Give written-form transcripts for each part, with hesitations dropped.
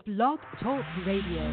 Blog Talk Radio.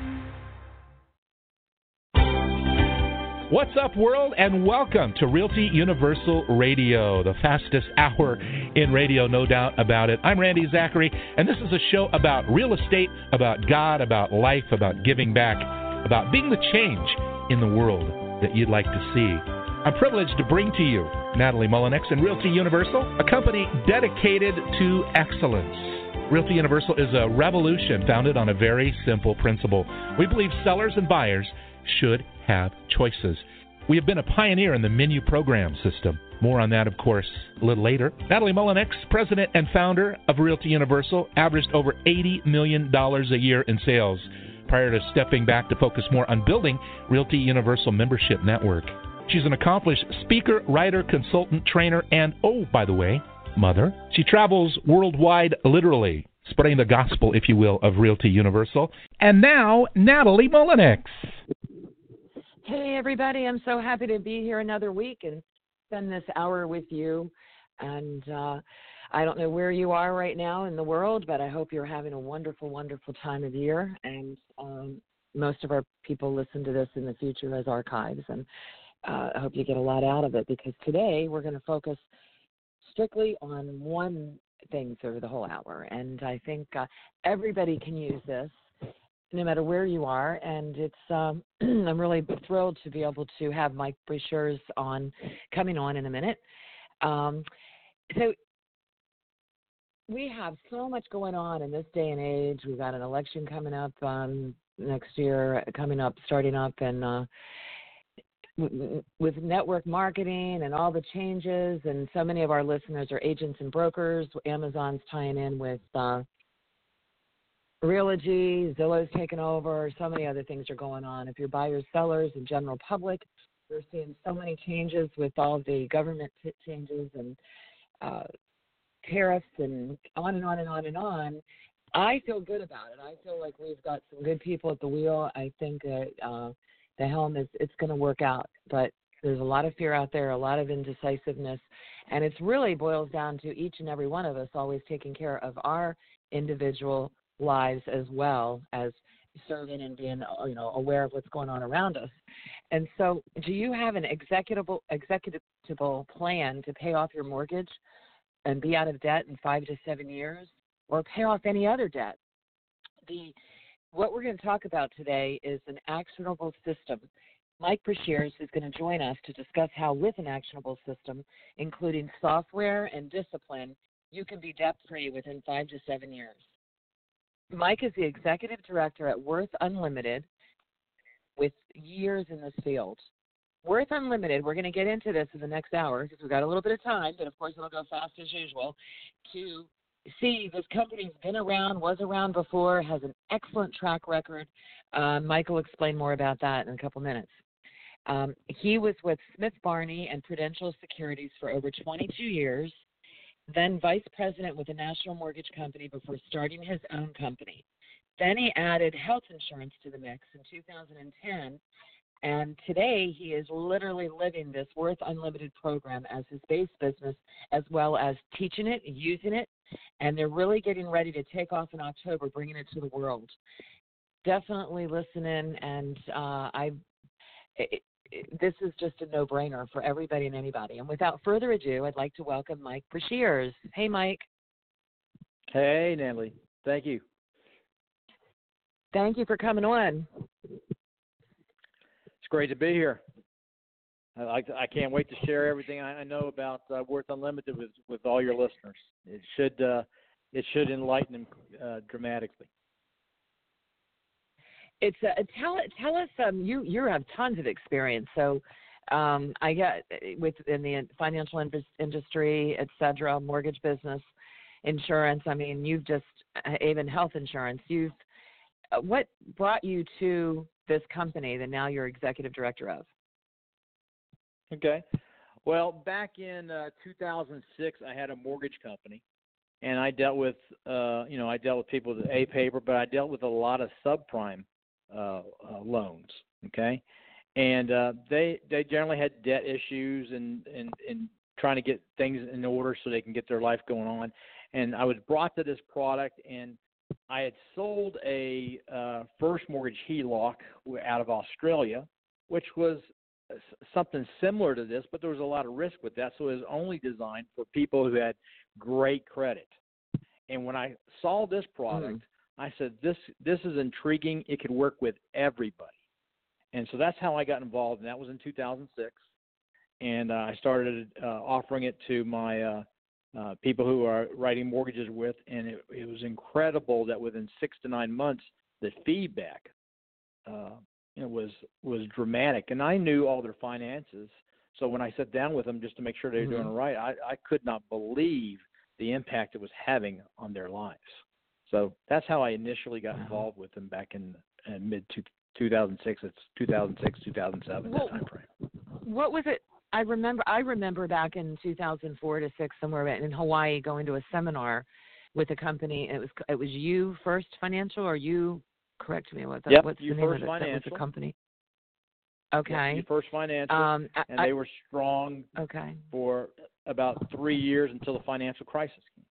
What's up, world, and welcome to Realty Universal Radio, the fastest hour in radio, no doubt about it. I'm Randy Zachary, and this is a show about real estate, about God, about life, about giving back, about being the change in the world that you'd like to see. I'm privileged to bring to you Natalie Mullinex and Realty Universal, a company dedicated to excellence. Realty Universal is a revolution founded on a very simple principle. We believe sellers and buyers should have choices. We have been a pioneer in the menu program system. More on that, of course, a little later. Natalie Mullinex, president and founder of Realty Universal, averaged over $80 million a year in sales prior to stepping back to focus more on building Realty Universal membership network. She's an accomplished speaker, writer, consultant, trainer, and, oh, by the way, mother. She travels worldwide, literally, spreading the gospel, if you will, of Realty Universal. And now, Natalie Mullinex. Hey, everybody. I'm so happy to be here another week and spend this hour with you. And I don't know where you are right now in the world, but I hope you're having a wonderful, wonderful time of year. And most of our people listen to this in the future as archives. And I hope you get a lot out of it, because today we're going to focus strictly on one thing for the whole hour. And I think everybody can use this, no matter where you are. And it's I'm really thrilled to be able to have Mike Brashears coming on in a minute. So we have so much going on in this day and age. We've got an election coming up next year, starting up, and with network marketing and all the changes, and so many of our listeners are agents and brokers. Amazon's tying in with Realogy, Zillow's taken over, so many other things are going on. If you're buyers, sellers, and general public, we're seeing so many changes with all the government changes and tariffs and on and on and on and on. I feel good about it. I feel like we've got some good people at the wheel. I think that the helm it's going to work out, but there's a lot of fear out there, a lot of indecisiveness, and it really boils down to each and every one of us always taking care of our individual lives as well as serving and being, aware of what's going on around us. And so, do you have an executable plan to pay off your mortgage and be out of debt in 5 to 7 years, or pay off any other debt? What we're going to talk about today is an actionable system. Mike Brashears is going to join us to discuss how, with an actionable system, including software and discipline, you can be debt-free within 5 to 7 years. Mike is the executive director at Worth Unlimited with years in this field. Worth Unlimited, we're going to get into this in the next hour because we've got a little bit of time, but of course it'll go fast as usual, to see this company's been around, was around before, has an excellent track record. Mike will explain more about that in a couple minutes. He was with Smith Barney and Prudential Securities for over 22 years, then vice president with a national mortgage company before starting his own company. Then he added health insurance to the mix in 2010, and today he is literally living this Worth Unlimited program as his base business, as well as teaching it, using it, and they're really getting ready to take off in October, bringing it to the world. Definitely listen in, and this is just a no-brainer for everybody and anybody. And without further ado, I'd like to welcome Mike Brashears. Hey, Mike. Hey, Natalie. Thank you. Thank you for coming on. It's great to be here. I can't wait to share everything I know about Worth Unlimited with all your listeners. It should enlighten them dramatically. It's tell us. You have tons of experience. So I get in the financial industry, et cetera, mortgage business, insurance. I mean, you've just even health insurance. What brought you to this company that now you're executive director of? Okay. Well, back in 2006, I had a mortgage company, and I dealt with people with A paper, but I dealt with a lot of subprime loans. Okay, and they generally had debt issues and trying to get things in order so they can get their life going on. And I was brought to this product, and I had sold a first mortgage HELOC out of Australia, which was something similar to this, but there was a lot of risk with that. So it was only designed for people who had great credit. And when I saw this product, I said, this is intriguing. It could work with everybody. And so that's how I got involved, and that was in 2006. And I started offering it to my people who are writing mortgages with, and it was incredible that within 6 to 9 months, the feedback was dramatic. And I knew all their finances, so when I sat down with them just to make sure they were doing it right, I could not believe the impact it was having on their lives. So that's how I initially got involved with them back in mid-2006. It's 2006, 2007, that time frame. What was it? I remember back in 2004 to 6, somewhere in Hawaii, going to a seminar with a company. It was You First Financial, or You, correct me, what's the name of it? That was the company. Okay. You First Financial, and they were strong for about 3 years until the financial crisis came.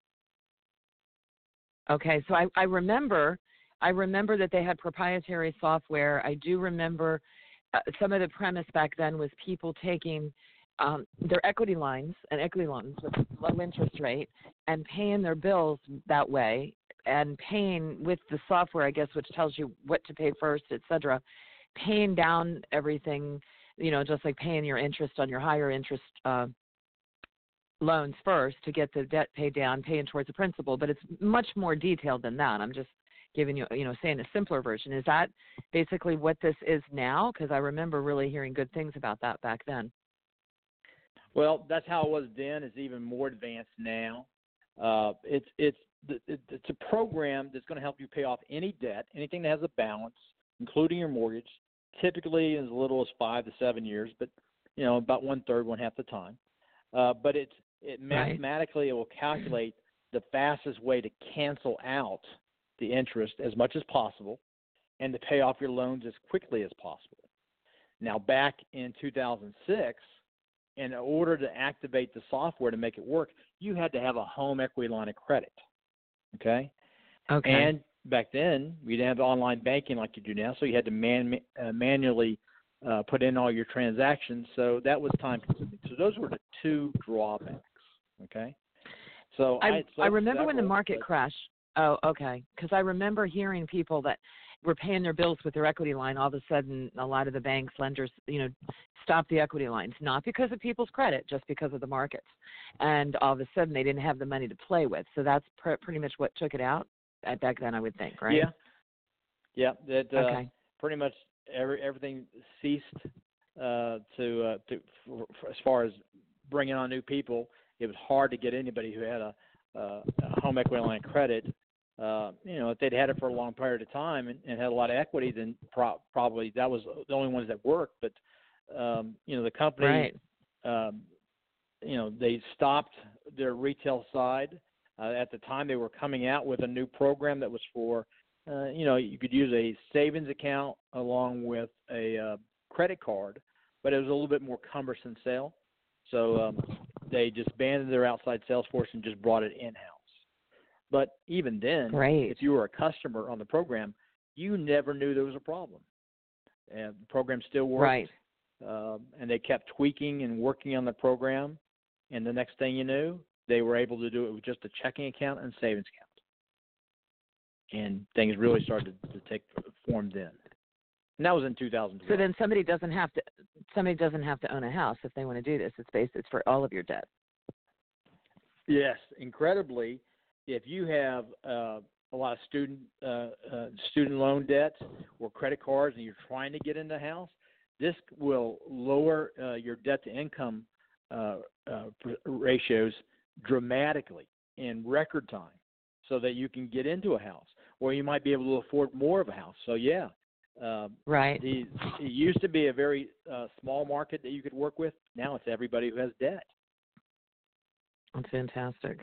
Okay, so I remember that they had proprietary software. I do remember some of the premise back then was people taking their equity lines and equity loans with low interest rate and paying their bills that way, and paying with the software, I guess, which tells you what to pay first, et cetera, paying down everything, just like paying your interest on your higher interest loans first to get the debt paid down, paying towards the principal. But it's much more detailed than that. I'm just giving you, saying a simpler version. Is that basically what this is now? Because I remember really hearing good things about that back then. Well, that's how it was then. It's even more advanced now. It's a program that's going to help you pay off any debt, anything that has a balance, including your mortgage, typically as little as 5 to 7 years, but about 1/3, half the time. But it mathematically, it will calculate the fastest way to cancel out the interest as much as possible and to pay off your loans as quickly as possible. Now, back in 2006, in order to activate the software to make it work, you had to have a home equity line of credit, okay? And back then, we didn't have online banking like you do now, so you had to manually put in all your transactions, so that was time-consuming. So those were the two drawbacks, okay? So I remember when the market crashed. Oh, okay. Because I remember hearing people that were paying their bills with their equity line. All of a sudden, a lot of the banks, lenders, stopped the equity lines, not because of people's credit, just because of the markets. And all of a sudden, they didn't have the money to play with. So that's pretty much what took it out back then, I would think, right? Yeah. That pretty much everything ceased to as far as bringing on new people. It was hard to get anybody who had a home equity line of credit. If they'd had it for a long period of time and had a lot of equity, then probably that was the only ones that worked. But the company, they stopped their retail side. At the time, they were coming out with a new program that was for, you could use a savings account along with a credit card, but it was a little bit more cumbersome sale. So they disbanded their outside sales force and just brought it in-house. But even then, if you were a customer on the program, you never knew there was a problem. And the program still worked. And they kept tweaking and working on the program. And the next thing you knew, they were able to do it with just a checking account and savings account. And things really started to take form then. And that was in 2012. So then somebody doesn't have to own a house if they want to do this. It's for all of your debt. Yes, incredibly, if you have a lot of student loan debt or credit cards and you're trying to get into a house, this will lower your debt to income ratios dramatically in record time, so that you can get into a house, or you might be able to afford more of a house. So it used to be a very small market that you could work with. Now it's everybody who has debt. That's fantastic.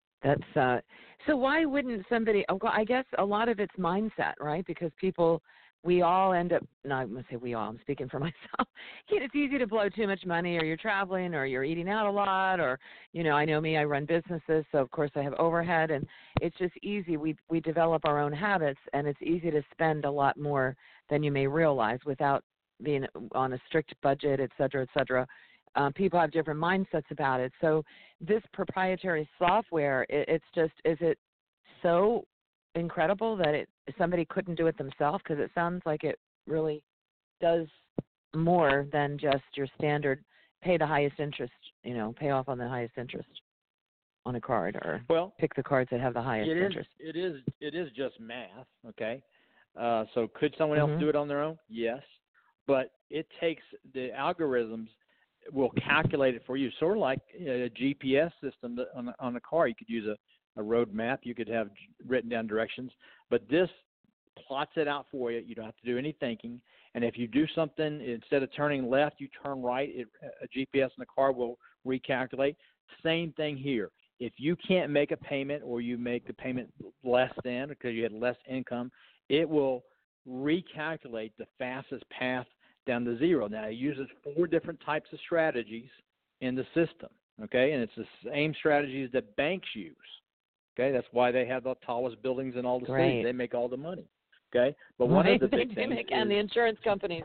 That's so why wouldn't somebody? I guess a lot of it's mindset, right? Because people we all end up, no, I'm going to say we all, I'm speaking for myself. It's easy to blow too much money, or you're traveling, or you're eating out a lot, or, I know me, I run businesses, so of course I have overhead, and it's just easy. We develop our own habits, and it's easy to spend a lot more than you may realize without being on a strict budget, et cetera, et cetera. People have different mindsets about it. So this proprietary software, is it so incredible that somebody couldn't do it themselves? Because it sounds like it really does more than just your standard pay the highest interest, pay off on the highest interest on a card, or pick the cards that have the highest interest. It is just math, okay? So could someone else do it on their own? Yes. But it takes the algorithms will calculate it for you, sort of like a GPS system on a car. You could use a road map. You could have written down directions. But this plots it out for you. You don't have to do any thinking. And if you do something, instead of turning left, you turn right, a GPS in the car will recalculate. Same thing here. If you can't make a payment, or you make the payment less than because you had less income, it will recalculate the fastest path down to zero. Now, it uses 4 different types of strategies in the system, okay? And it's the same strategies that banks use, okay? That's why they have the tallest buildings in all the cities. They make all the money, okay? But one of the big things and the insurance companies.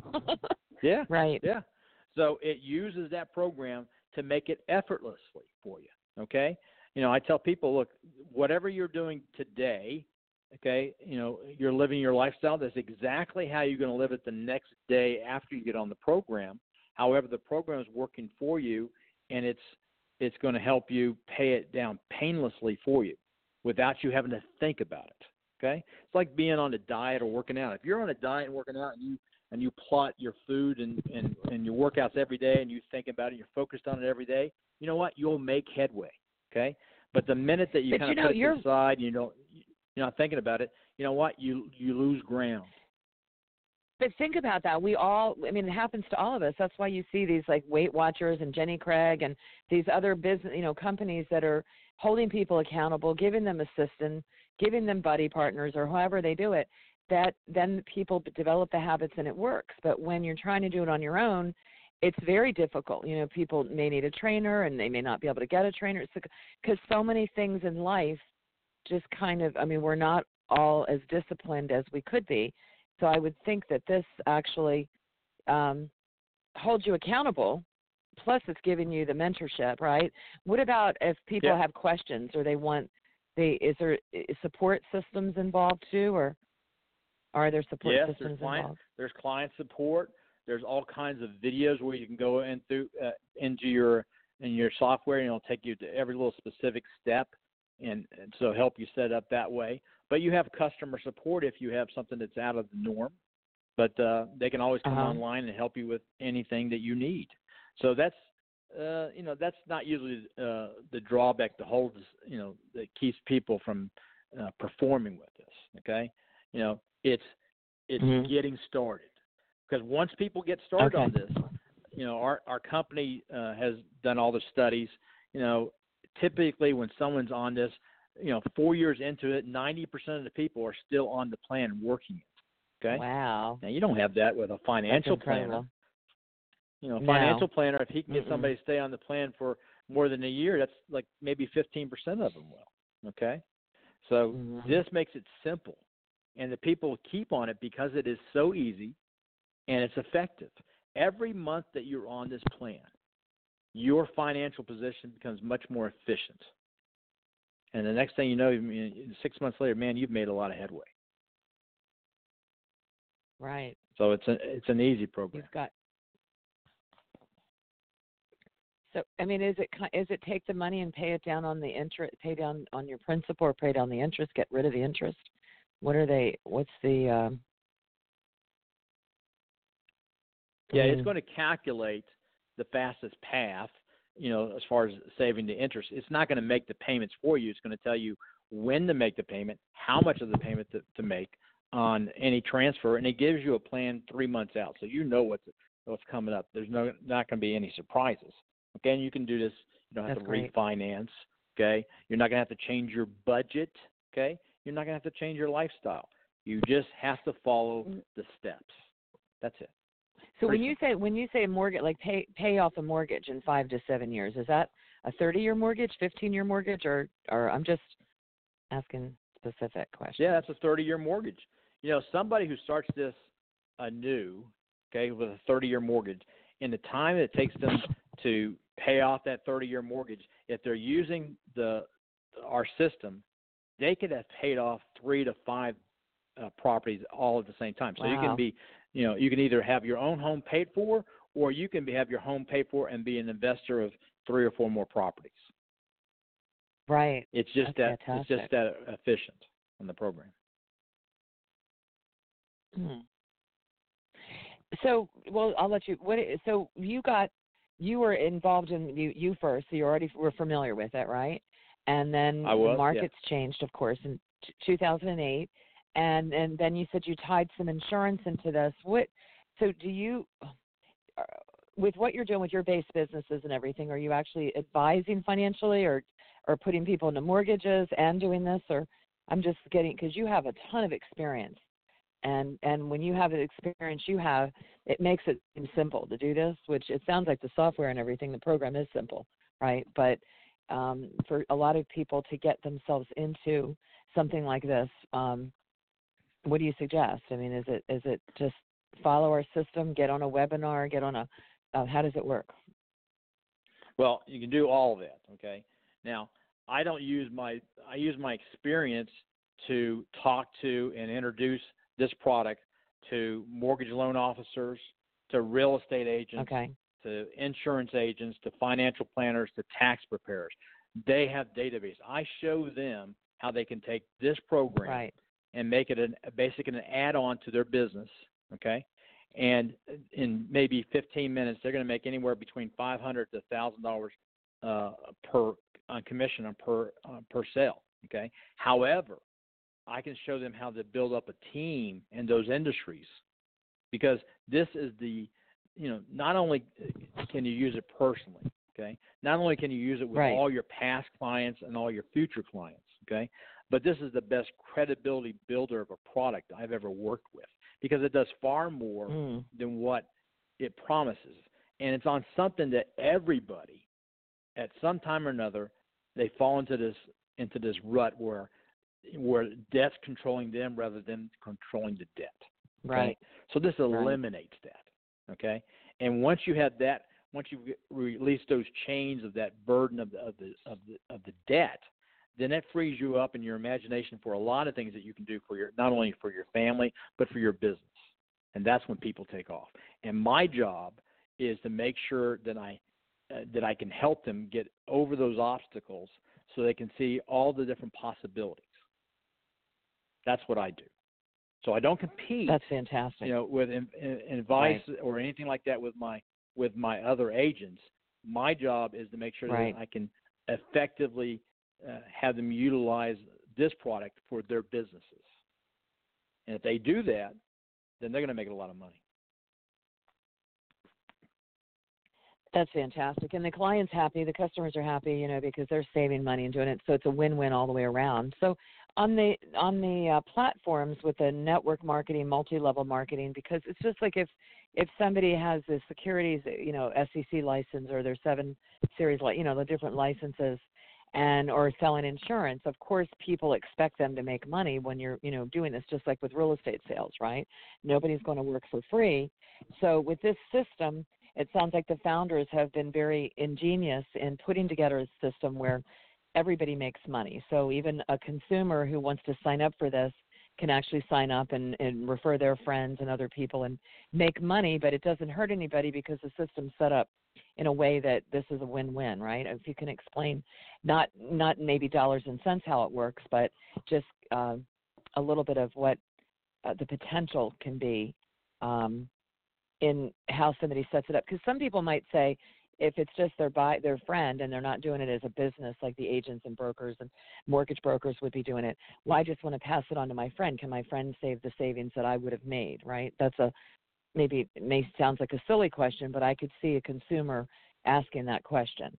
Yeah. Right. Yeah. So it uses that program to make it effortlessly for you, okay? I tell people, look, whatever you're doing today, okay, you're living your lifestyle. That's exactly how you're going to live it the next day after you get on the program. However, the program is working for you, and it's going to help you pay it down painlessly for you without you having to think about it, okay? It's like being on a diet or working out. If you're on a diet and working out, and you plot your food and your workouts every day, and you think about it, you're focused on it every day, you know what? You'll make headway, okay? But the minute that you kind of put it aside, you're not thinking about it, you know what? You lose ground. But think about that. It happens to all of us. That's why you see these like Weight Watchers and Jenny Craig and these other business, companies that are holding people accountable, giving them assistance, giving them buddy partners, or however they do it, that then people develop the habits and it works. But when you're trying to do it on your own, it's very difficult. People may need a trainer, and they may not be able to get a trainer, because so many things in life just kind of, we're not all as disciplined as we could be. So I would think that this actually holds you accountable, plus it's giving you the mentorship, right? What about if people have questions, or they want, is there support systems involved too, or are there support systems involved? There's client support. There's all kinds of videos where you can go into your software, and it'll take you to every little specific step. And so help you set up that way. But you have customer support if you have something that's out of the norm. But they can always come online and help you with anything that you need. So that's not usually the drawback that holds, that keeps people from performing with this. Okay, it's getting started, because once people get started on this, our company has done all the studies. Typically, when someone's on this, 4 years into it, 90% of the people are still on the plan working it. Okay. Wow. Now, you don't have that with a financial planner. Financial planner, if he can get somebody to stay on the plan for more than a year, that's like maybe 15% of them will. Okay. So this makes it simple, and the people keep on it because it is so easy and it's effective. Every month that you're on this plan, your financial position becomes much more efficient. And the next thing you know, 6 months later, man, you've made a lot of headway. Right. So it's an easy program. You've got. So is it take the money and pay it down on the interest, pay down on your principal, or pay down the interest, get rid of the interest? What's the? It's going to calculate the fastest path, as far as saving the interest. It's not going to make the payments for you. It's going to tell you when to make the payment, how much of the payment to make on any transfer, and it gives you a plan 3 months out, so what's coming up. There's not going to be any surprises. Okay, and you can do this. You don't have to refinance. Okay, you're not going to have to change your budget. Okay, you're not going to have to change your lifestyle. You just have to follow the steps. That's it. So when you say mortgage, like pay off a mortgage in 5 to 7 years, is that a 30-year mortgage, 15-year mortgage, or I'm just asking specific questions? Yeah, that's a 30-year mortgage. Somebody who starts this anew, okay, with a 30-year mortgage, in the time it takes them to pay off that 30-year mortgage, if they're using our system, they could have paid off 3 to 5 properties all at the same time. So wow. You can be, you can either have your own home paid for, or you can have your home paid for and be an investor of 3 or 4 more properties. Right. It's just That's that fantastic. it's just that efficient in the program. So, well, I'll let you. So you were involved in you first, so you already were familiar with it, right? And then the markets changed, of course, in 2008, and then you said you tied some insurance into this. So do you, with what you're doing with your base businesses and everything, are you actually advising financially, or putting people into mortgages and doing this? Or I'm just getting, because you have a ton of experience. And when you have the experience you have, it makes it simple to do this, which it sounds like the software and everything, the program is simple, right? But for a lot of people to get themselves into something like this, what do you suggest? I mean, is it just follow our system, get on a webinar, how does it work? Well, you can do all of that, okay? Now, I use my experience to talk to and introduce this product to mortgage loan officers, to real estate agents, okay. to insurance agents, to financial planners, to tax preparers. They have database. I show them how they can take this program right. and make it basically an add-on to their business, okay? And in maybe 15 minutes, they're going to make anywhere between $500 to $1,000 per commission per sale, okay? However, I can show them how to build up a team in those industries, because this is not only can you use it personally, okay? Not only can you use it with right. all your past clients and all your future clients, okay? But this is the best credibility builder of a product I've ever worked with, because it does far more than what it promises. And it's on something that everybody, at some time or another, they fall into this rut where debt's controlling them rather than controlling the debt. Okay? Right. So this eliminates that. Okay. And once you have that, once you release those chains of that burden of the debt, then that frees you up in your imagination for a lot of things that you can do for not only for your family but for your business. And that's when people take off. And my job is to make sure that I can help them get over those obstacles so they can see all the different possibilities. That's what I do. So I don't compete. That's fantastic. With advice or anything like that with my other agents. My job is to make sure that I can effectively have them utilize this product for their businesses. And if they do that, then they're going to make a lot of money. That's fantastic. And the client's happy, the customers are happy, because they're saving money and doing it. So it's a win-win all the way around. So on the platforms with the network marketing, multi-level marketing, because it's just like if somebody has the securities, SEC license or their 7 series, the different licenses, or selling insurance, of course, people expect them to make money when you're, doing this, just like with real estate sales, right? Nobody's going to work for free. So with this system, it sounds like the founders have been very ingenious in putting together a system where everybody makes money. So even a consumer who wants to sign up for this can actually sign up and refer their friends and other people and make money, but it doesn't hurt anybody because the system's set up in a way that this is a win-win, right? If you can explain, not maybe dollars and cents how it works, but just a little bit of what the potential can be in how somebody sets it up. Because some people might say, if it's just their friend and they're not doing it as a business like the agents and brokers and mortgage brokers would be doing it, well, I just want to pass it on to my friend. Can my friend save the savings that I would have made, right? That's maybe it sounds like a silly question, but I could see a consumer asking that question.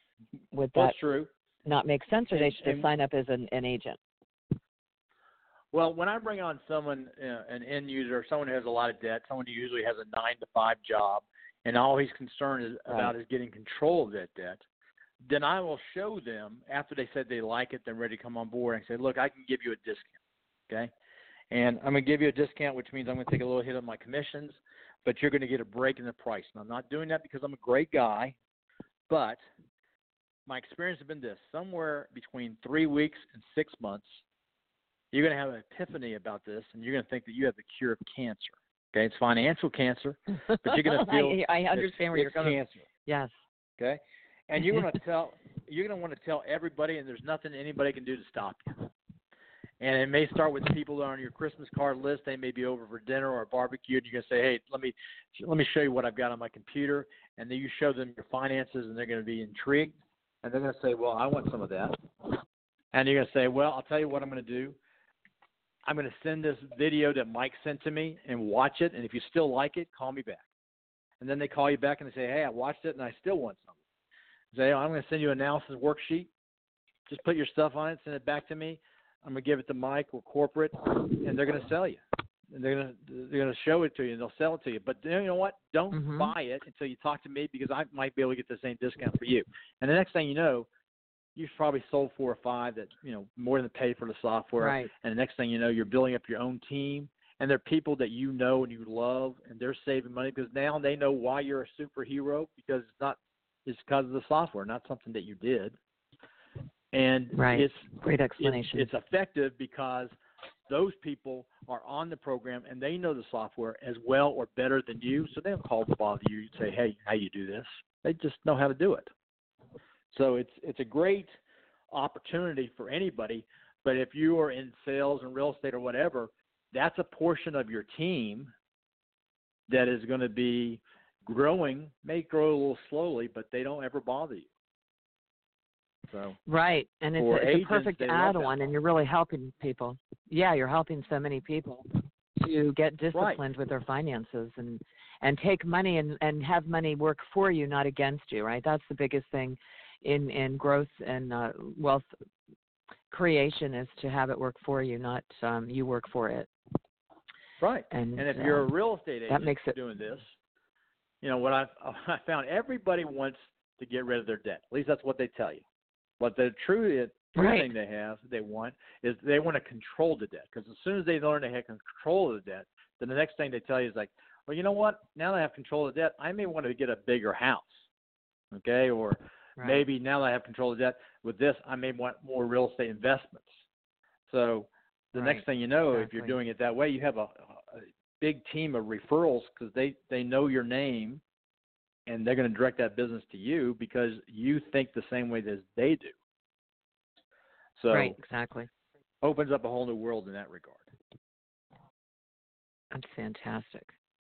Would that true. not make sense, or they should just sign up as an agent? Well, when I bring on someone, an end user, someone who has a lot of debt, someone who usually has a 9-to-5 job, and all he's concerned about is getting control of that debt, then I will show them after they said they like it, they're ready to come on board, and say, look, I can give you a discount, okay? And I'm going to give you a discount, which means I'm going to take a little hit on my commissions, but you're going to get a break in the price. And I'm not doing that because I'm a great guy, but my experience has been this: somewhere between 3 weeks and 6 months, you're going to have an epiphany about this, and you're going to think that you have the cure of cancer. Okay, it's financial cancer, but you're going to feel I understand where you're going. Cancer. Yes. Okay, and you're going to want to tell everybody, and there's nothing anybody can do to stop you. And it may start with people that are on your Christmas card list. They may be over for dinner or a barbecue, and you're going to say, hey, let me show you what I've got on my computer. And then you show them your finances, and they're going to be intrigued. And they're going to say, well, I want some of that. And you're going to say, well, I'll tell you what I'm going to do. I'm going to send this video that Mike sent to me and watch it. And if you still like it, call me back. And then they call you back and they say, hey, I watched it and I still want some. Say, oh, I'm going to send you an analysis worksheet. Just put your stuff on it, send it back to me. I'm going to give it to Mike or corporate, and they're going to sell you. And they're going to show it to you, and they'll sell it to you. But you know what? Don't buy it until you talk to me, because I might be able to get the same discount for you. And the next thing you know, you've probably sold 4 or 5 that, more than pay for the software. Right. And the next thing you know, you're building up your own team, and they're people that you know and you love, and they're saving money because now they know why you're a superhero, because it's because of the software, not something that you did. And it's great explanation. It's effective because those people are on the program and they know the software as well or better than you, so they don't call to bother you and say, hey, how you do this? They just know how to do it. So it's a great opportunity for anybody, but if you are in sales and real estate or whatever, that's a portion of your team that is going to be growing, may grow a little slowly, but they don't ever bother you. So, right, and it's a perfect add-on, and you're really helping people. Yeah, you're helping so many people to get disciplined with their finances and take money and have money work for you, not against you, right? That's the biggest thing in growth and wealth creation, is to have it work for you, not you work for it. Right, and if you're a real estate agent that makes it doing this, what I found, everybody wants to get rid of their debt. At least that's what they tell you. But the true thing they want is they want to control the debt. Because as soon as they learn they have control of the debt, then the next thing they tell you is like, well, you know what? Now that I have control of the debt, I may want to get a bigger house. Okay? Or maybe now that I have control of the debt, with this, I may want more real estate investments. So the next thing you know, if you're doing it that way, you have a big team of referrals because they know your name. And they're going to direct that business to you because you think the same way as they do. So exactly. Opens up a whole new world in that regard. That's fantastic.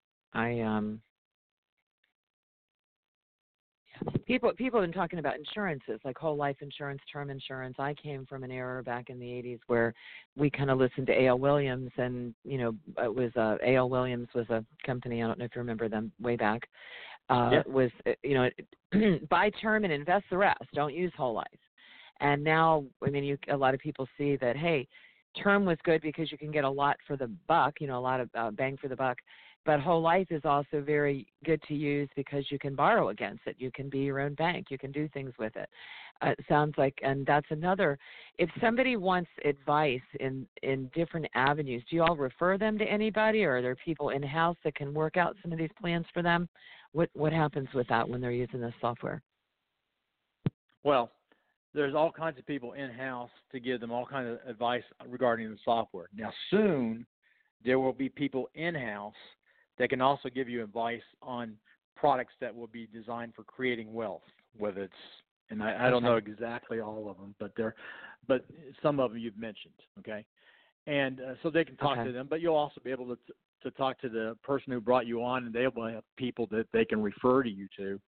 People have been talking about insurances, like whole life insurance, term insurance. I came from an era back in the 80s where we kind of listened to A.L. Williams, and it was A.L. Williams was a company. I don't know if you remember them way back. Was buy term and invest the rest. Don't use whole life. And now, a lot of people see that, hey, term was good because you can get a lot for the buck, a lot of bang for the buck. But whole life is also very good to use because you can borrow against it. You can be your own bank. You can do things with it. It sounds like, and that's another. If somebody wants advice in different avenues, do you all refer them to anybody, or are there people in-house that can work out some of these plans for them? What happens with that when they're using this software? Well, there's all kinds of people in-house to give them all kinds of advice regarding the software. Now, soon there will be people in-house that can also give you advice on products that will be designed for creating wealth, whether it's, and I don't know exactly all of them, but some of them you've mentioned, okay? And so they can talk to them, but you'll also be able to talk to the person who brought you on, and they'll have people that they can refer to you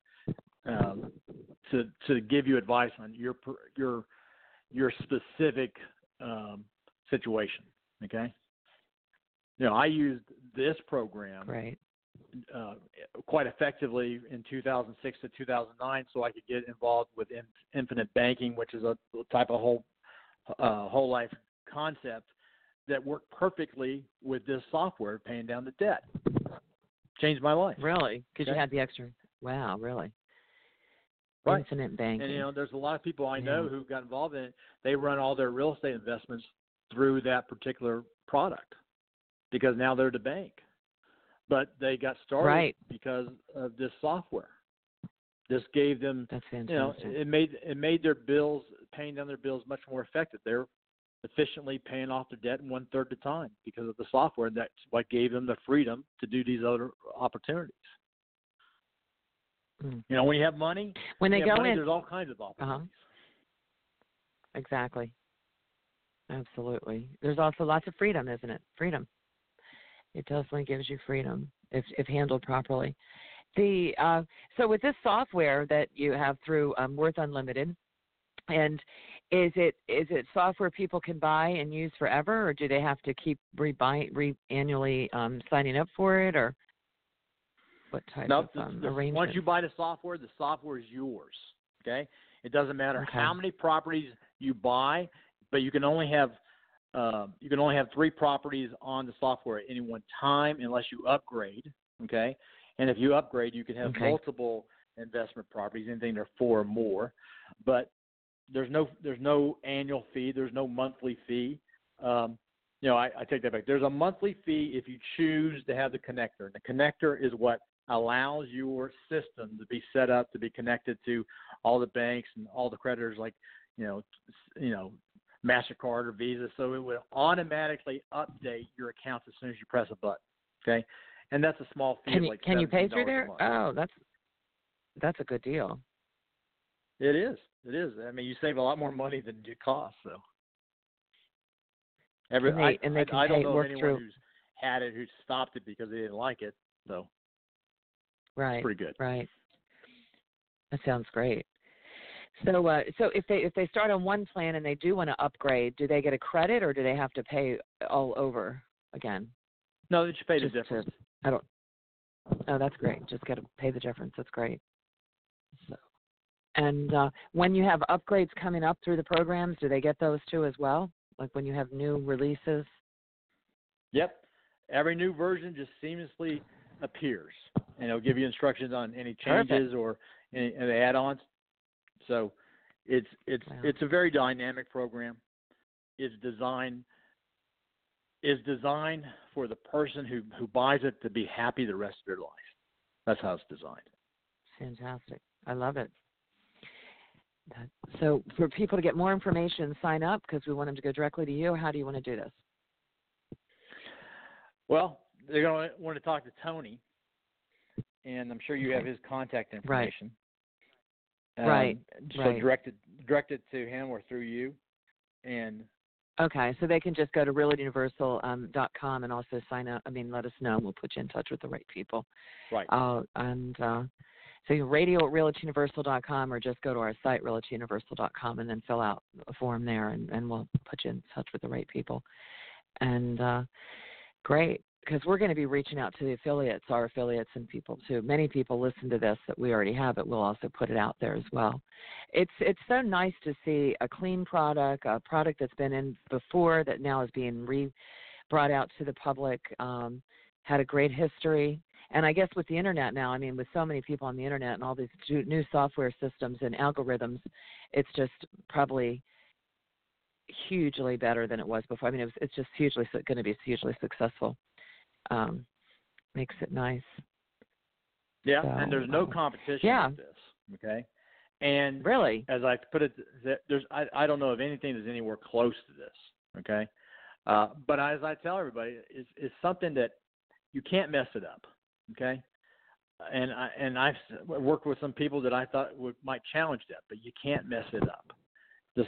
to give you advice on your specific situation, okay? I used this program quite effectively in 2006 to 2009, so I could get involved with infinite banking, which is a type of whole life concept that worked perfectly with this software, paying down the debt. Changed my life. Really? Because you Okay. had the extra. Wow, really? Right. Infinite banking. And, there's a lot of people I know who got involved in it. They run all their real estate investments through that particular product because now they're the bank. But they got started because of this software. This gave them, That's fantastic. it made their bills, paying down their bills much more effective. They're efficiently paying off their debt in 1/3 the time because of the software. And that's what gave them the freedom to do these other opportunities. Mm. When you have money, When they go in, there's all kinds of opportunities. Exactly. Absolutely. There's also lots of freedom, isn't it? Freedom. It definitely gives you freedom if handled properly. So with this software that you have through Worth Unlimited, and is it software people can buy and use forever, or do they have to keep annually signing up for it, or what type of arrangement? Once you buy the software is yours. Okay, it doesn't matter how many properties you buy, but you can only have 3 properties on the software at any one time unless you upgrade. Okay, and if you upgrade, you can have multiple investment properties, anything there are 4 or more, but there's no annual fee. There's no monthly fee. I take that back. There's a monthly fee if you choose to have the connector. And the connector is what allows your system to be set up to be connected to all the banks and all the creditors, like MasterCard or Visa. So it will automatically update your accounts as soon as you press a button. Okay, and that's a small fee. Can you pay through there? Oh, that's a good deal. It is. It is. I mean, you save a lot more money than it costs. So, I don't know of anyone who's had it who stopped it because they didn't like it. So, it's pretty good. Right. That sounds great. So, if they start on one plan and they do want to upgrade, do they get a credit or do they have to pay all over again? No, they just pay the difference. Oh, that's great. Just got to pay the difference. That's great. So. And when you have upgrades coming up through the programs, do they get those too as well? Like when you have new releases? Yep. Every new version just seamlessly appears, and it'll give you instructions on any changes or any add-ons. So it's a very dynamic program. It's designed for the person who buys it to be happy the rest of their life. That's how it's designed. Fantastic. I love it. So for people to get more information, sign up because we want them to go directly to you. How do you want to do this? Well, they're going to want to talk to Tony, and I'm sure you have his contact information. Right. So direct it to him or through you. And okay, so they can just go to realtyuniversal.com and also sign up. Let us know, and we'll put you in touch with the right people. Right. So you radio at realtyuniversal.com or just go to our site, realtyuniversal.com, and then fill out a form there, and we'll put you in touch with the right people. And great, because we're going to be reaching out to the affiliates, our affiliates and people too. Many people listen to this that we already have it. We'll also put it out there as well. It's so nice to see a clean product, a product that's been in before that now is being brought out to the public, had a great history. And I guess with the internet now, with so many people on the internet and all these new software systems and algorithms, it's just probably hugely better than it was before. It's just going to be hugely successful. Makes it nice. Yeah, so, and there's no competition with this. Okay, and really, as I put it, I don't know of anything that's anywhere close to this. Okay, but as I tell everybody, it's something that you can't mess it up. Okay, and I've worked with some people that I thought might challenge that, but you can't mess it up. The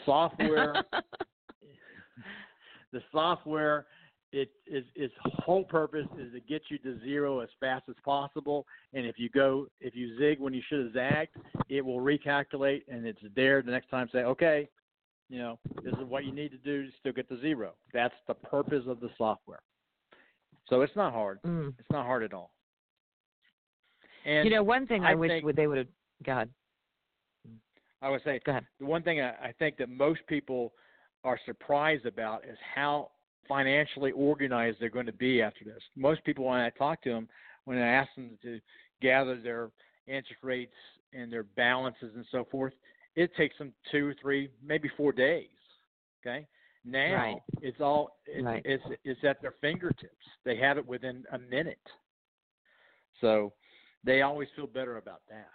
software, its whole purpose is to get you to zero as fast as possible. And if you zig when you should have zagged, it will recalculate, and it's there the next time. Say, okay, this is what you need to do to still get to zero. That's the purpose of the software. So it's not hard. It's not hard at all. And one thing I wish they would have. God. I would say, go ahead. The one thing I think that most people are surprised about is how financially organized they're going to be after this. Most people, when I talk to them, when I ask them to gather their interest rates and their balances and so forth, it takes them 2, 3, maybe 4 days. Okay. Now Right. it's at their fingertips. They have it within a minute. So they always feel better about that.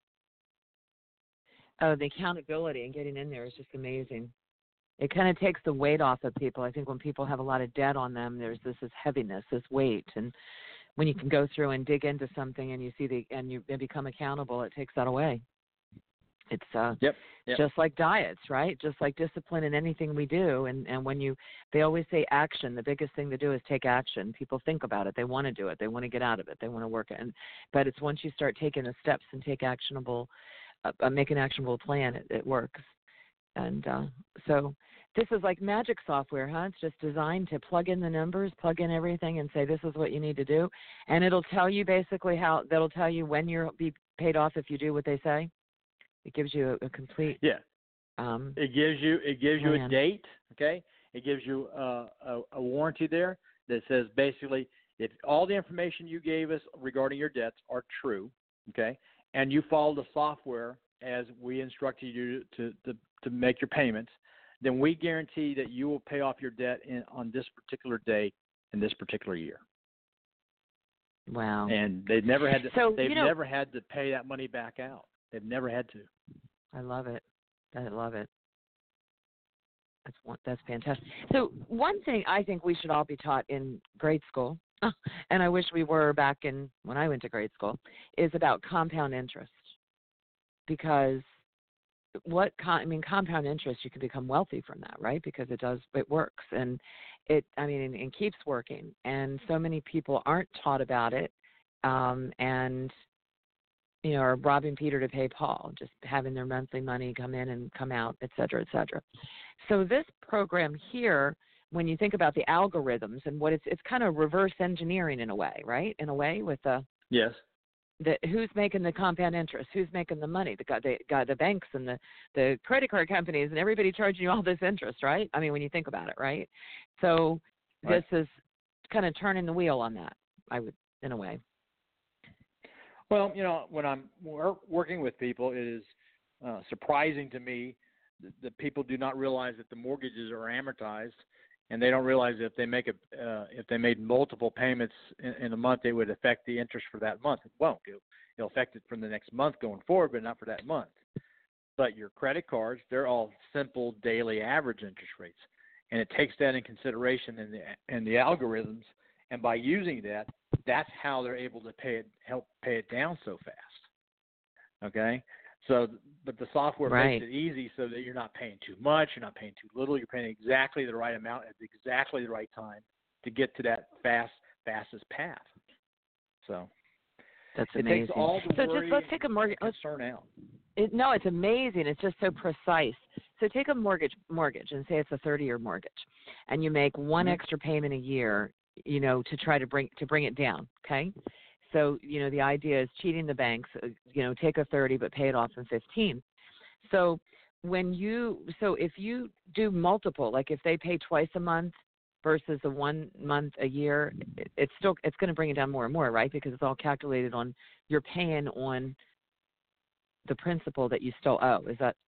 Oh, the accountability and getting in there is just amazing. It kind of takes the weight off of people. I think when people have a lot of debt on them, there's this heaviness, this weight, and when you can go through and dig into something and you see and you become accountable, it takes that away. It's Yep. just like diets, right? Just like discipline in anything we do. And they always say action. The biggest thing to do is take action. People think about it. They want to do it. They want to get out of it. They want to work it. But it's once you start taking the steps and make an actionable plan, it works. And so this is like magic software, huh? It's just designed to plug in the numbers, plug in everything, and say this is what you need to do. And it'll tell you basically that'll tell you when you'll be paid off if you do what they say. It gives you a complete. Yeah. It gives you plan. a date. Okay. It gives you a warranty there that says basically if all the information you gave us regarding your debts are true, okay, and you follow the software as we instructed you to make your payments, then we guarantee that you will pay off your debt on this particular day in this particular year. Wow. And they've never had to. So, never had to pay that money back out. They've never had to. I love it. I love it. That's fantastic. So one thing I think we should all be taught in grade school, and I wish we were back when I went to grade school, is about compound interest. Because compound interest, you can become wealthy from that, right? Because it works, and it keeps working. And so many people aren't taught about it, and are robbing Peter to pay Paul, just having their monthly money come in and come out, et cetera, et cetera. So this program here, when you think about the algorithms and what it's kind of reverse engineering in a way, right? In a way with yes. Who's making the compound interest? Who's making the money? The banks and the credit card companies and everybody charging you all this interest, right? I mean, when you think about it, right? So Right. This is kind of turning the wheel on that, I would, in a way. Well, when I'm working with people, it is surprising to me that people do not realize that the mortgages are amortized, and they don't realize that if they made multiple payments in a month, it would affect the interest for that month. It won't. It'll affect it from the next month going forward, but not for that month. But your credit cards, they're all simple daily average interest rates, and it takes that in consideration in the algorithms. And by using that, that's how they're able to help pay it down so fast. Okay? So, but the software Right. makes it easy so that you're not paying too much, you're not paying too little, you're paying exactly the right amount at exactly the right time to get to that fastest path. So That's it amazing. takes all the worry let's take a mortgage. concern out. No, it's amazing. It's just so precise. So take a mortgage and say it's a 30-year mortgage, and you make one Mhm. extra payment a year, to try to bring it down. Okay. So, the idea is cheating the banks, take a 30, but pay it off in 15. So if you do multiple, like if they pay twice a month versus a 1 month a year, it's going to bring it down more and more, right? Because it's all calculated on, you're paying on the principal that you still owe. Is that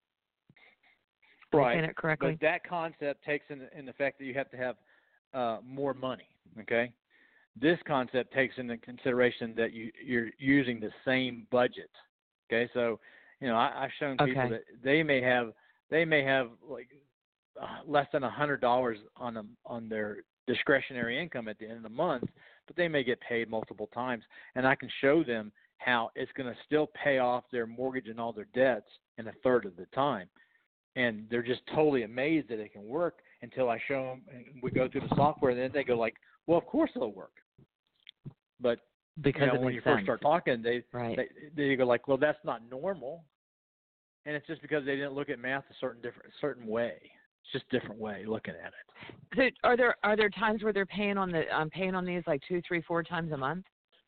Right. saying it correctly? But that concept takes in effect that you have to have more money. Okay. This concept takes into consideration that you're using the same budget. Okay. So, I've shown people that they may have like less than $100 on their discretionary income at the end of the month, but they may get paid multiple times, and I can show them how it's going to still pay off their mortgage and all their debts in a third of the time. And they're just totally amazed that it can work until I show them and we go through the software, and then they go like, well, of course it'll work. But because when you first start talking, they go like, well, that's not normal. And it's just because they didn't look at math a certain way. It's just a different way looking at it. So are there times where they're paying on these like 2, 3, 4 times a month?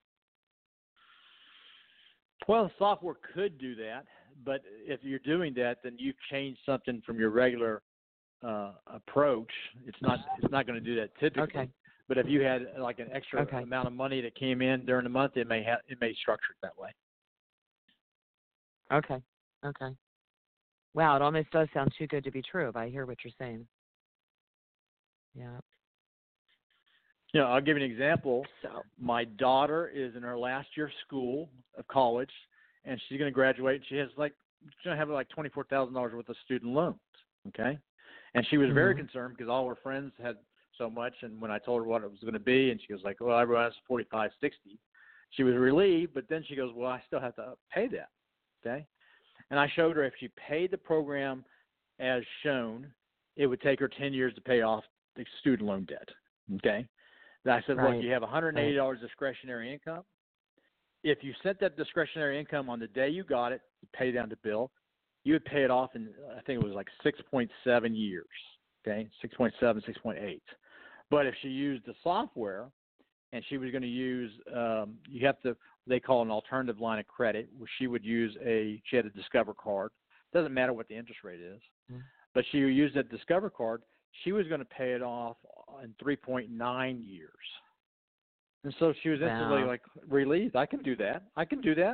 Well, the software could do that, but if you're doing that, then you've changed something from your regular approach, it's not going to do that typically. Okay. But if you had like an extra Okay. amount of money that came in during the month, it may structure it that way. Okay. Okay. Wow, it almost does sound too good to be true, if I hear what you're saying. Yeah. I'll give you an example. So. My daughter is in her last year of college, and she's going to graduate. She's going to have like $24,000 worth of student loans. Okay, and she was very concerned because all her friends had so much, and when I told her what it was going to be, and she was like, "Well, everyone has $45,000, $60,000." She was relieved, but then she goes, "Well, I still have to pay that." Okay, and I showed her if she paid the program as shown, it would take her 10 years to pay off the student loan debt. Okay. And I said, Right. Look, you have $180 discretionary income. If you sent that discretionary income on the day you got it to pay down the bill, you would pay it off in, I think it was like 6.7 years. Okay. 6.7, 6.8. But if she used the software and she was going to use, they call an alternative line of credit, where she would use she had a Discover card. Doesn't matter what the interest rate is, but she used that Discover card. She was going to pay it off in 3.9 years. And so she was instantly like relieved. I can do that. I'm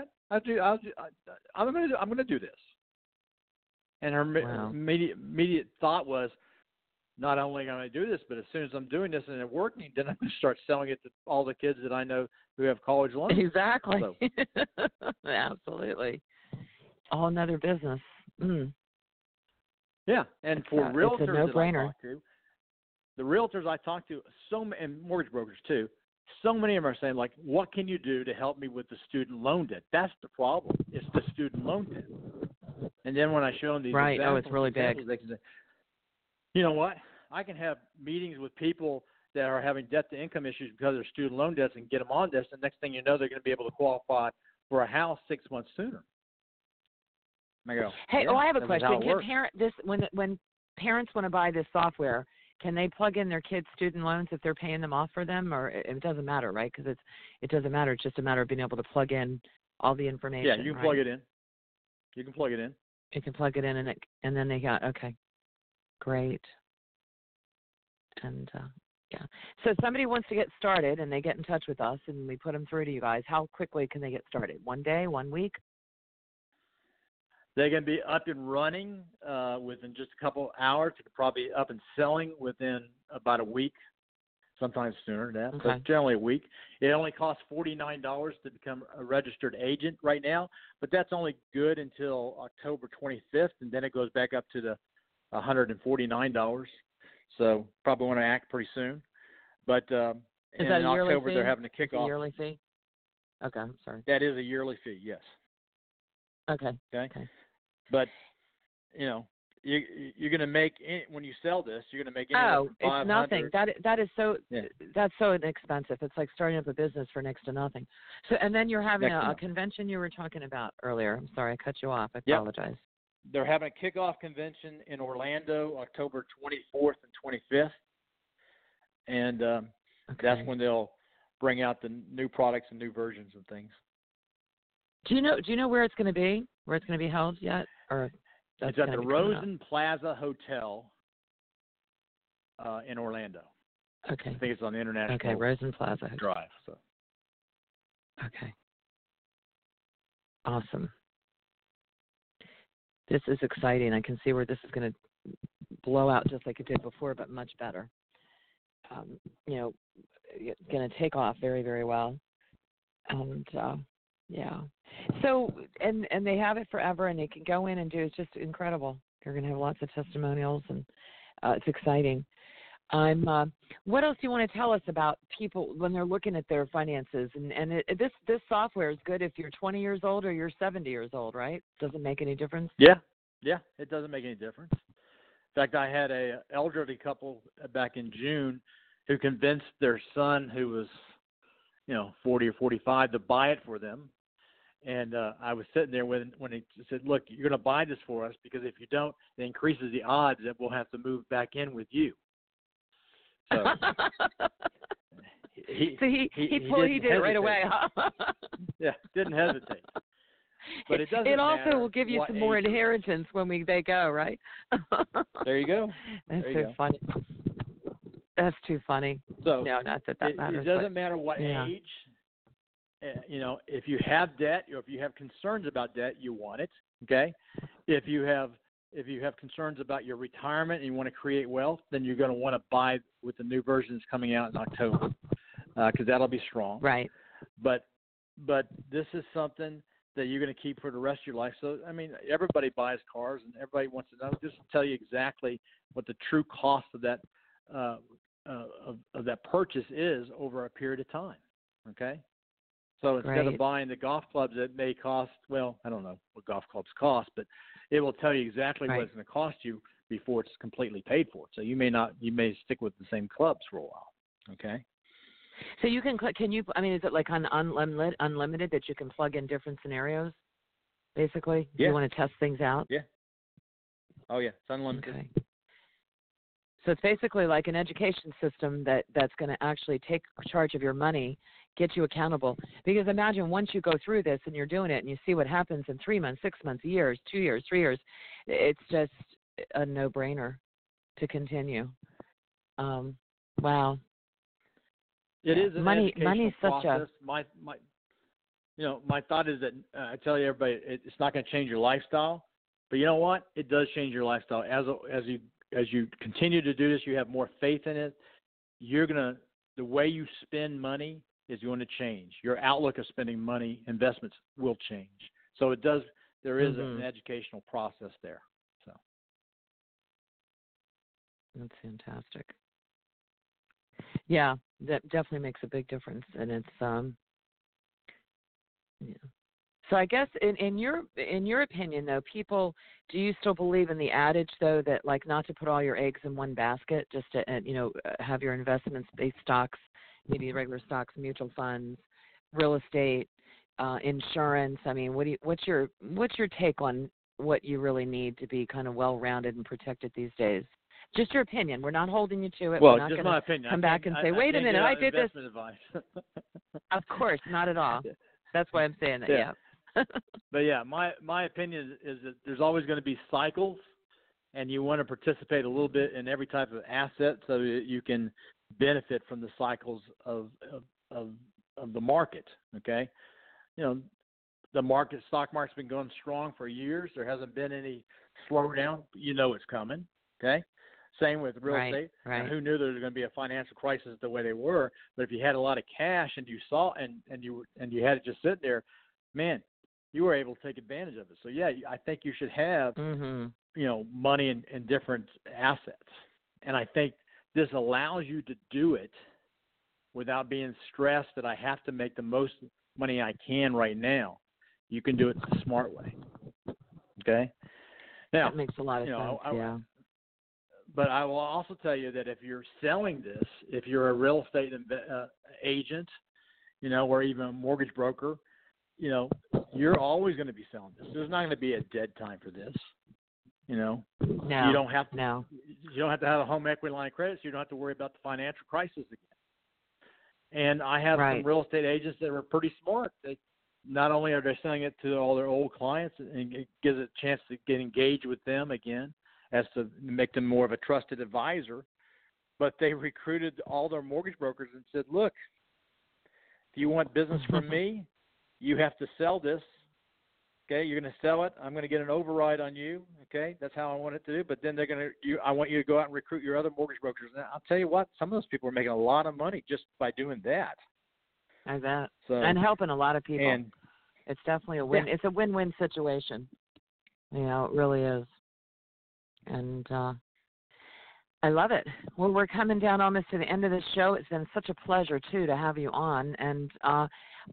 going to do this. And her immediate thought was, not only am I going to do this, but as soon as I'm doing this and it's working, then I'm going to start selling it to all the kids that I know who have college loans. Exactly. So. Absolutely. All another business. Mm. Yeah, and for realtors it's a no-brainer. The realtors I talk to, and mortgage brokers too, so many of them are saying, like, what can you do to help me with the student loan debt? That's the problem. It's the student loan debt. And then when I show them these examples, it's really big. They can say, you know what? I can have meetings with people that are having debt-to-income issues because of their student loan debts and get them on this, and next thing you know, they're going to be able to qualify for a house 6 months sooner. I go, hey, I have a question. When parents want to buy this software, can they plug in their kids' student loans if they're paying them off for them, or it doesn't matter, right? Because it doesn't matter. It's just a matter of being able to plug in all the information. Yeah, you can plug it in. You can plug it in. You can plug it in, and then they got great. And so somebody wants to get started, and they get in touch with us, and we put them through to you guys. How quickly can they get started? 1 day, 1 week? They can be up and running within just a couple hours. They can probably be up and selling within about a week, sometimes sooner than that, but generally a week. It only costs $49 to become a registered agent right now, but that's only good until October 25th, and then it goes back up to the $149. So probably want to act pretty soon. But in October, they're having a kickoff. A yearly fee? Okay, I'm sorry. That is a yearly fee, yes. Okay. But, you're going to make, when you sell this, you're going to make it's nothing. That is so, that's so inexpensive. It's like starting up a business for next to nothing. So, and then you're having a convention you were talking about earlier. I'm sorry, I cut you off. I apologize. They're having a kickoff convention in Orlando, October 24th and 25th. And that's when they'll bring out the new products and new versions of things. Do you know where it's going to be? Where it's going to be held yet? Or it's at the Rosen Plaza Hotel in Orlando. Okay. I think it's on the International Rosen Plaza Drive. So. Okay. Awesome. This is exciting. I can see where this is going to blow out just like it did before, but much better. Going to take off very, very well. And, So, and they have it forever, and they can go in and do it's just incredible. You're going to have lots of testimonials, and it's exciting. What else do you want to tell us about people when they're looking at their finances? And this software is good if you're 20 years old or you're 70 years old, right? Doesn't make any difference? Yeah, it doesn't make any difference. In fact, I had a elderly couple back in June who convinced their son, who was, 40 or 45, to buy it for them. And I was sitting there when he said, "Look, you're going to buy this for us because if you don't, it increases the odds that we'll have to move back in with you." So he did it right away, huh? Yeah, didn't hesitate. But it doesn't It also matter will give you what some more age you're- inheritance when they go, right? There you go. That's There you so go. funny. That's too funny. So No, not that matters. it doesn't matter what yeah. age. If you have debt or if you have concerns about debt, you want it. Okay. If you have concerns about your retirement and you want to create wealth, then you're going to want to buy with the new version that's coming out in October, because that'll be strong. Right. But this is something that you're going to keep for the rest of your life. So I mean, everybody buys cars, and everybody wants to know. Just to tell you exactly what the true cost of that of that purchase is over a period of time. Okay. So instead of buying the golf clubs that may cost, well, I don't know what golf clubs cost, but it will tell you exactly what it's going to cost you before it's completely paid for. So you may stick with the same clubs for a while. Okay. So you is it like on unlimited that you can plug in different scenarios, basically? Yeah. You want to test things out? Yeah. Oh yeah, it's unlimited. Okay. So it's basically like an education system that's going to actually take charge of your money, get you accountable. Because imagine once you go through this and you're doing it and you see what happens in 3 months, 6 months, years, 2 years, 3 years, it's just a no-brainer to continue. Wow. It is an money's educational such process. My thought is that I tell you, everybody, it's not going to change your lifestyle, but you know what? It does change your lifestyle as you continue to do this. You have more faith in it. The way you spend money is going to change. Your outlook of spending money, investments will change. So it does. There is an educational process there. So that's fantastic. Yeah, that definitely makes a big difference, and it's yeah. So I guess in your opinion, though, do you still believe in the adage, though, that like not to put all your eggs in one basket, just to have your investments based stocks, maybe regular stocks, mutual funds, real estate, insurance? I mean, what's your take on what you really need to be kind of well-rounded and protected these days? Just your opinion. We're not holding you to it. Well, we're not just my opinion. Come back and say, wait a minute, I did this. Advice. Of course, not at all. That's why I'm saying that. Yeah. But yeah, my opinion is that there's always going to be cycles, and you want to participate a little bit in every type of asset so that you can benefit from the cycles of the market. Okay, the stock market's been going strong for years. There hasn't been any slowdown. It's coming. Okay. Same with real estate. Right. Now, who knew there was going to be a financial crisis the way they were? But if you had a lot of cash and you saw and you had it just sit there, man, you were able to take advantage of it. So yeah, I think you should have money in different assets, and I think this allows you to do it without being stressed that I have to make the most money I can right now. You can do it the smart way. Okay. Now that makes a lot of sense. Yeah. But I will also tell you that if you're selling this, if you're a real estate agent, or even a mortgage broker, you're always going to be selling this. There's not going to be a dead time for this. No. You don't have to. No. You don't have to have a home equity line of credit, so you don't have to worry about the financial crisis again. And I have some real estate agents that are pretty smart. Not only are they selling it to all their old clients, and it gives it a chance to get engaged with them again, as to make them more of a trusted advisor, but they recruited all their mortgage brokers and said, look, if you want business from me, you have to sell this. Okay, you're going to sell it. I'm going to get an override on you. Okay, that's how I want it to do. But then I want you to go out and recruit your other mortgage brokers. And I'll tell you what, some of those people are making a lot of money just by doing that. I bet. So, and helping a lot of people. And it's definitely a win. Yeah. It's a win-win situation. It really is. And I love it. Well, we're coming down almost to the end of the show. It's been such a pleasure too to have you on. And I'm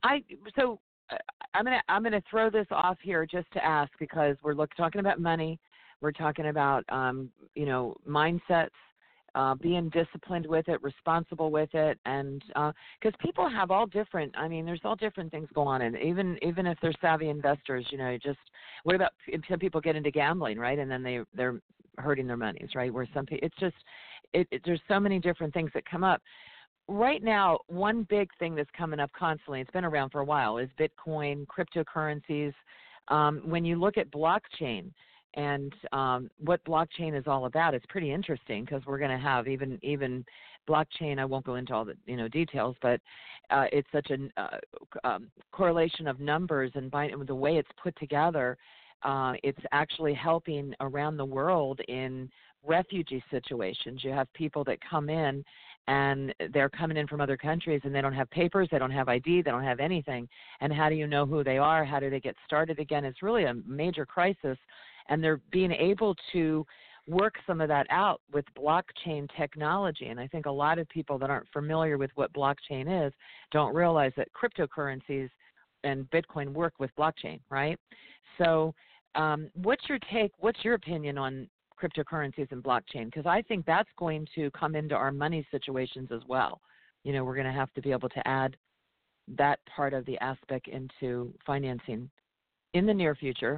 gonna throw this off here just to ask, because we're talking about money. We're talking about mindsets, being disciplined with it, responsible with it, and because people have all different. I mean, there's all different things going on, and even if they're savvy investors, just what about some people get into gambling, right? And then they're hurting their monies, right? Where some people, there's so many different things that come up. Right now, one big thing that's coming up constantly, it's been around for a while, is Bitcoin, cryptocurrencies. When you look at blockchain and what blockchain is all about, it's pretty interesting because we're going to have even blockchain. I won't go into all the details, but it's such a correlation of numbers, and by the way it's put together, it's actually helping around the world in refugee situations. You have people that come in, and they're coming in from other countries, and they don't have papers, they don't have ID, they don't have anything. And how do you know who they are? How do they get started again? It's really a major crisis, and they're being able to work some of that out with blockchain technology. And I think a lot of people that aren't familiar with what blockchain is don't realize that cryptocurrencies and Bitcoin work with blockchain, right? So what's your take? What's your opinion on cryptocurrencies and blockchain? Because I think that's going to come into our money situations as well. We're going to have to be able to add that part of the aspect into financing in the near future.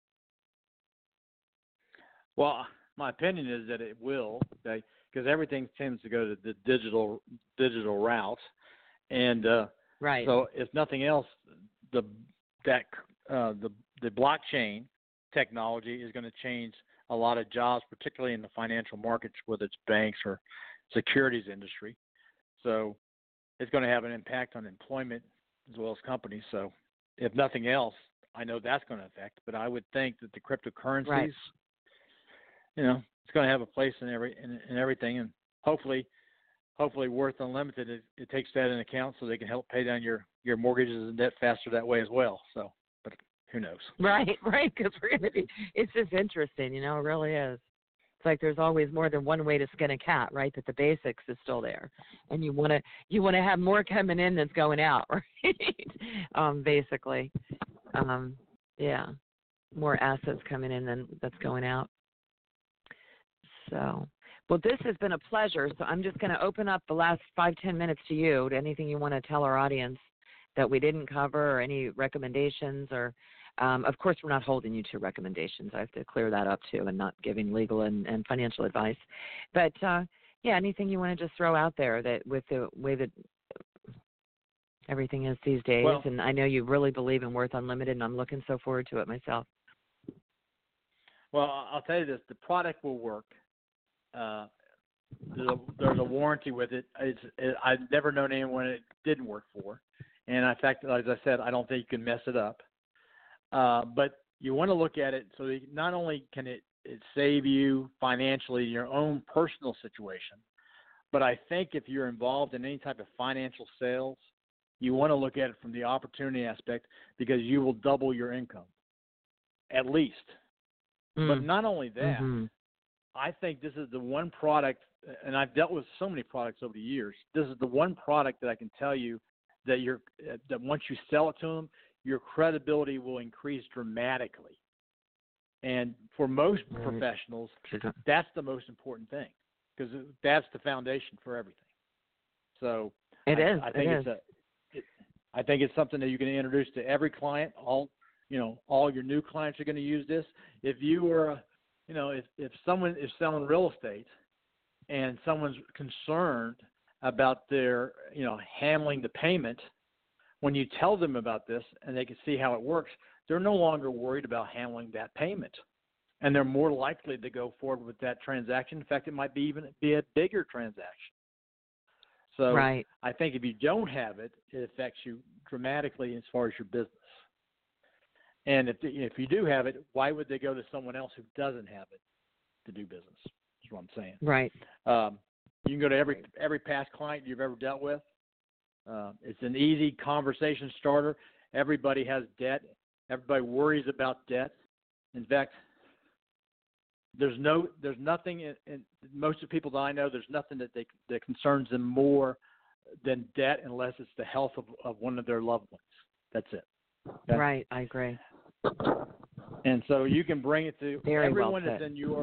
Well, my opinion is that it will, because everything tends to go to the digital route, and right. So if nothing else, the blockchain technology is going to change a lot of jobs, particularly in the financial markets, whether it's banks or securities industry. So it's going to have an impact on employment as well as companies. So if nothing else, I know that's going to affect. But I would think that the cryptocurrencies, right. It's going to have a place in everything, and hopefully Worth Unlimited it takes that into account so they can help pay down your mortgages and debt faster that way as well. So, but who knows? Right, because we're going to be. It's just interesting, it really is. It's like there's always more than one way to skin a cat, right? That the basics is still there, and you want to have more coming in than's going out, right? Basically, yeah, more assets coming in than that's going out. So, well, this has been a pleasure. So I'm just going to open up the last 5-10 minutes to you. To anything you want to tell our audience that we didn't cover, or any recommendations, or of course we're not holding you to recommendations. I have to clear that up too, and not giving legal and financial advice. But yeah, anything you want to just throw out there that with the way that everything is these days, well, and I know you really believe in Worth Unlimited, and I'm looking so forward to it myself. Well, I'll tell you this: the product will work. There's a warranty with it. I've never known anyone it didn't work for, and in fact, as I said, I don't think you can mess it up. But you want to look at it so that not only can it save you financially in your own personal situation, but I think if you're involved in any type of financial sales, you want to look at it from the opportunity aspect, because you will double your income, at least. But not only that. Mm-hmm. I think this is the one product, and I've dealt with so many products over the years. This is the one product that I can tell you that that once you sell it to them, your credibility will increase dramatically. And for most professionals, that's the most important thing, because that's the foundation for everything. So I think it's something that you can introduce to every client. All your new clients are going to use this. If you were if someone is selling real estate and someone's concerned about their, handling the payment, when you tell them about this and they can see how it works, they're no longer worried about handling that payment. And they're more likely to go forward with that transaction. In fact, it might be a bigger transaction. So right. I think if you don't have it, it affects you dramatically as far as your business. And if you do have it, why would they go to someone else who doesn't have it to do business? That's what I'm saying. Right. You can go to every past client you've ever dealt with. It's an easy conversation starter. Everybody has debt. Everybody worries about debt. In fact, there's nothing in most of the people that I know. There's nothing that concerns them more than debt, unless it's the health of one of their loved ones. That's it. Okay? Right, I agree. And so you can bring it to everyone well that's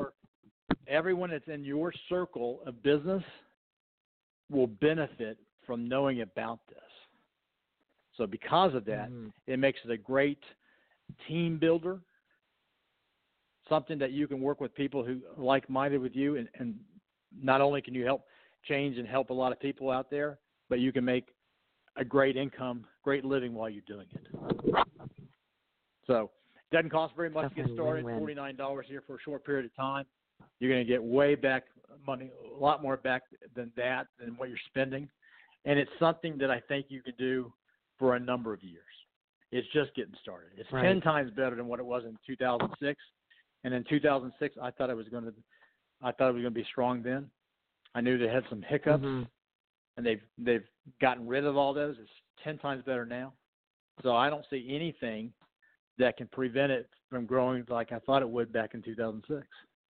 in your circle of business will benefit from knowing about this. So because of that, it makes it a great team builder, something that you can work with people who are like-minded with you, and not only can you help change and help a lot of people out there, but you can make a great income, great living while you're doing it. So Doesn't cost very much to get started. $49 here for a short period of time. You're going to get way back money, a lot more back than what you're spending. And it's something that I think you can do for a number of years. It's just getting started. It's 10 times better than what it was in 2006. And in 2006, I thought it was going to be strong then. I knew they had some hiccups, and they've gotten rid of all those. It's 10 times better now. So I don't see anything that can prevent it from growing like I thought it would back in 2006.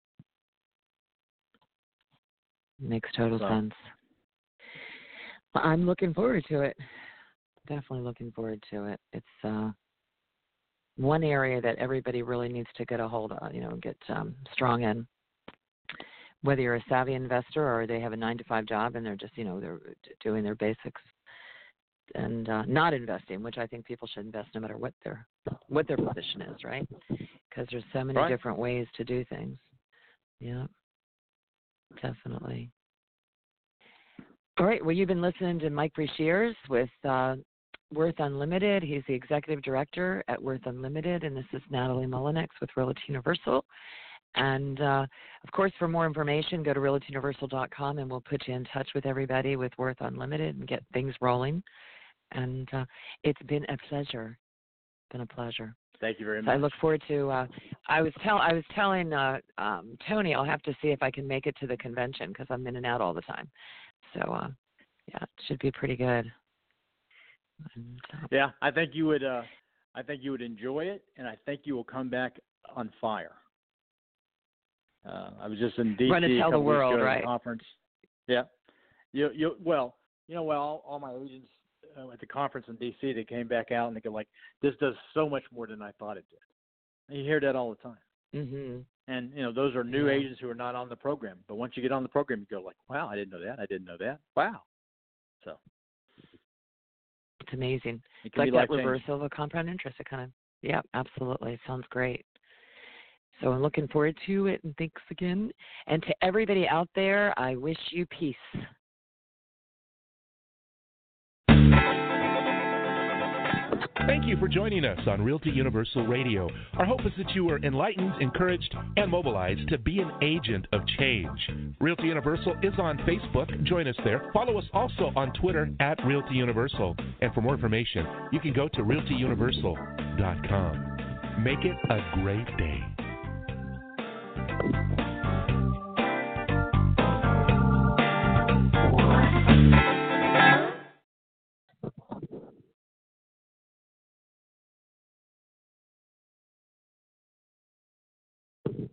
Makes total sense. Well, I'm looking forward to it. Definitely looking forward to it. It's one area that everybody really needs to get a hold of, get strong in. Whether you're a savvy investor or they have a 9-to-5 job and they're just, they're doing their basics and not investing, which I think people should invest no matter what their position is, right? Because there's so many different ways to do things. Yeah, definitely. All right. Well, you've been listening to Mike Breshears with Worth Unlimited. He's the executive director at Worth Unlimited, and this is Natalie Mullinex with Realty Universal. And, of course, for more information, go to realtyuniversal.com, and we'll put you in touch with everybody with Worth Unlimited and get things rolling. And it's been a pleasure. Thank you very much. So I look forward to. I was telling Tony I'll have to see if I can make it to the convention because I'm in and out all the time. So it should be pretty good. And, yeah, I think you would. I think you would enjoy it, and I think you will come back on fire. I was just in D.C. Run to tell the world, right? Conference. Yeah. All my agents at the conference in D.C. they came back out and they go like, "This does so much more than I thought it did." And you hear that all the time. Mm-hmm. And those are new agents who are not on the program. But once you get on the program, you go like, "Wow, I didn't know that. I didn't know that. Wow." So it's amazing. It's like that reversal of a compound interest. It kind of, absolutely. It sounds great. So I'm looking forward to it, and thanks again. And to everybody out there, I wish you peace. Thank you for joining us on Realty Universal Radio. Our hope is that you are enlightened, encouraged, and mobilized to be an agent of change. Realty Universal is on Facebook. Join us there. Follow us also on Twitter at Realty Universal. And for more information, you can go to realtyuniversal.com. Make it a great day.